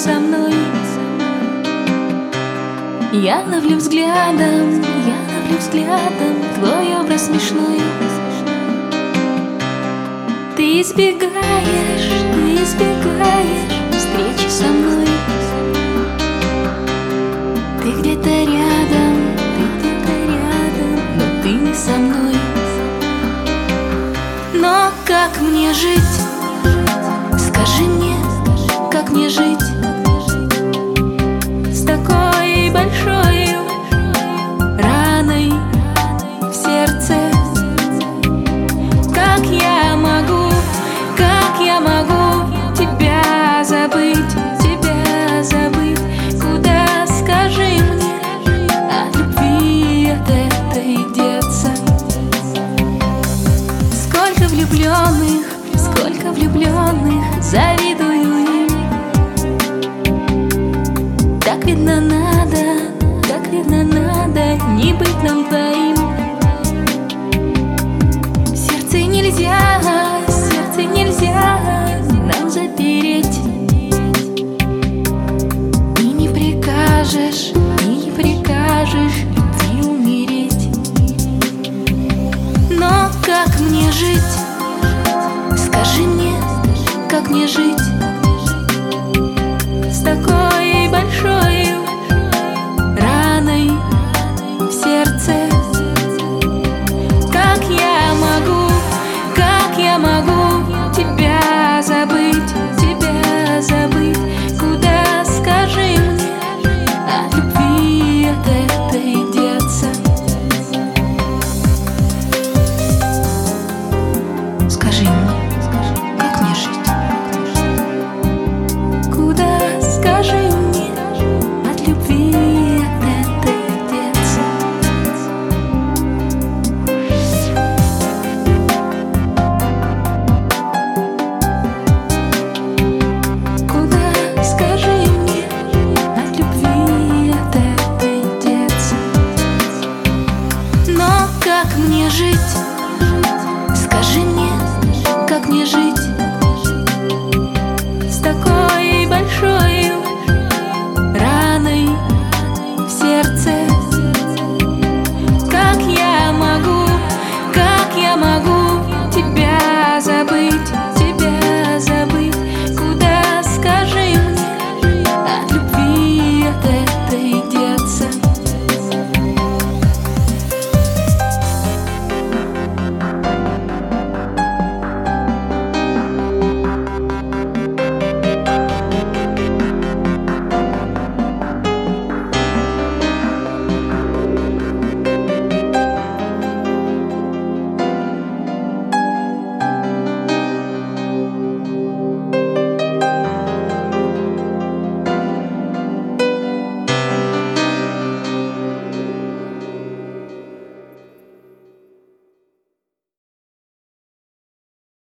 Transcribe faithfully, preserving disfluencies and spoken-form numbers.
со мной. Я ловлю взглядом, я ловлю взглядом твой образ смешной. Ты избегаешь, ты избегаешь встречи со мной. Ты где-то рядом, ты где-то рядом, но ты не со мной. Но как мне жить? Скажи мне, как мне жить с такой большой раной в сердце? Как я могу, как я могу тебя забыть, тебя забыть? Куда, скажи мне, от любви от этой деться? Сколько влюбленных, сколько влюбленных, завидую им. Так видно надо, так видно надо не быть нам двоим. Сердце нельзя, сердце нельзя нам запереть. И не прикажешь, и не прикажешь идти умереть. Но как мне жить? Скажи мне, как мне жить